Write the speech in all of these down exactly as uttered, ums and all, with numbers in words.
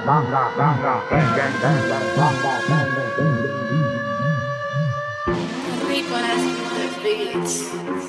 ganga, ganga, bang, bang, bang, bang, ganga, ganga, bang, bang. Rico as the beats.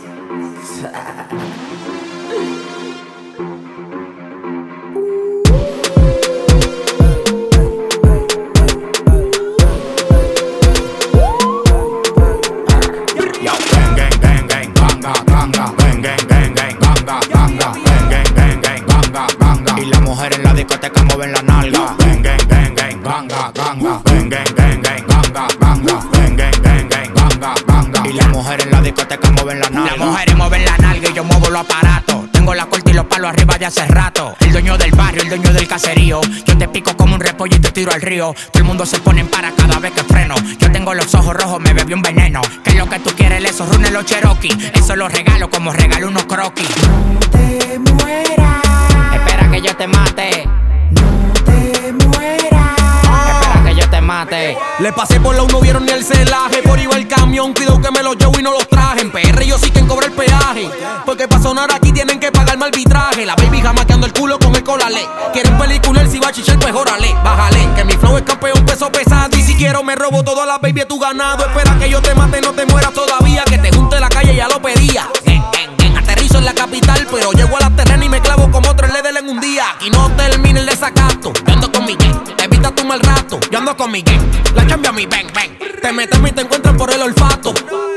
Y las mujeres en la discoteca mueven la nalga. Gang, gang, gang, gang, ganga, ganga. Gang, gang, gang, gang, ganga, ganga. Gang, gang, gang, gang, ganga, ganga. Y las mujeres en la discoteca mueven la nalga. Las mujeres mueven la nalga y yo muevo los aparatos. Tengo la corte y los palos arriba de hace rato. El dueño del barrio, el dueño del caserío. Yo te pico como un repollo y te tiro al río. Todo el mundo se pone en para cada vez que freno. Yo tengo los ojos rojos, me bebí un veneno. ¿Qué es lo que tú quieres? Esos runes los Cherokee. Eso los regalo como regalo unos croquis. No te mueras. Espera que yo te mate. No te mueras. Espera que yo te mate. Le pasé por la uno, vieron ni el celaje. Por iba el camión, cuidado que me los llevo y no los traje. En P R yo sí que cobra el peaje. Porque pa' sonar aquí tienen que pagarme arbitraje. La baby jamaqueando el culo con el colale. Quieren pelicular, si va a chichar pues órale. Bájale, que mi flow es campeón, peso pesado. Y si quiero me robo todas las baby de tu ganado. Espera que yo te mate, no te mueras todavía. Que te junte la calle, ya lo pedía. En, en, en, aterrizo en la capital, pero llego a la terrena y me clavo como tres ledes en un día. Aquí no termina el desacato. Yo ando con mi gang, evita tu mal rato. Yo ando con mi gang, la cambia mi bang bang. Te metes y te encuentran por el olfato.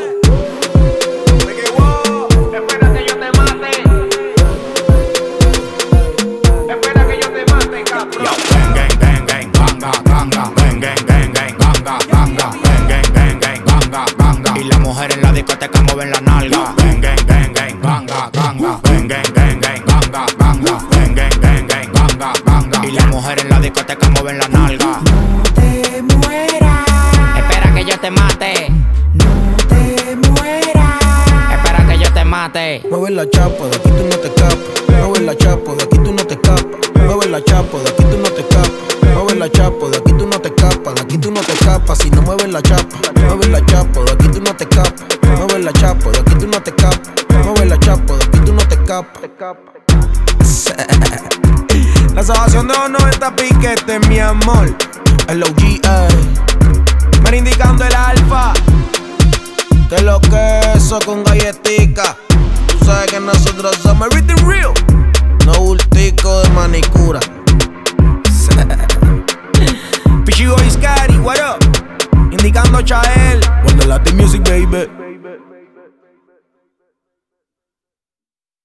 Espera que yo te mate. Espera que yo te mate, cabrón. Gang, gang, gang, gang, ganga, ganga. Gang, gang, gang, gang, ganga, ganga. Gang, gang, gang, gang, ganga, ganga. Y las mujeres en la discoteca mueven la nalga. Gang, gang, gang, gang, ganga, ganga. Gang, gang, gang, gang, ganga, ganga. Gang, gang, gang, gang, ganga, ganga. Y las mujeres en la discoteca mueven la nalga. No te mueras. Espera que yo te mate. No te mueras. Espera que yo te mate. Mueve la chapa, de aquí tú no te escapas. Mueve la chapa, de aquí tú no te escapas. Mueve la chapa, de aquí tú no te escapas. Mueve la chapa, de aquí tú no te escapas. De aquí tú no te escapas si no mueves la chapa. Mueve la chapa, de aquí tú no te escapas. Mueve la chapa, de aquí tú no te escapas. Mueve la chapa, de aquí tú no te escapas. La salvación de los noventa piquetes, mi amor. El O G A. Me indicando el alfa. Que lo que eso con galletica. Tú sabes que nosotros somos everything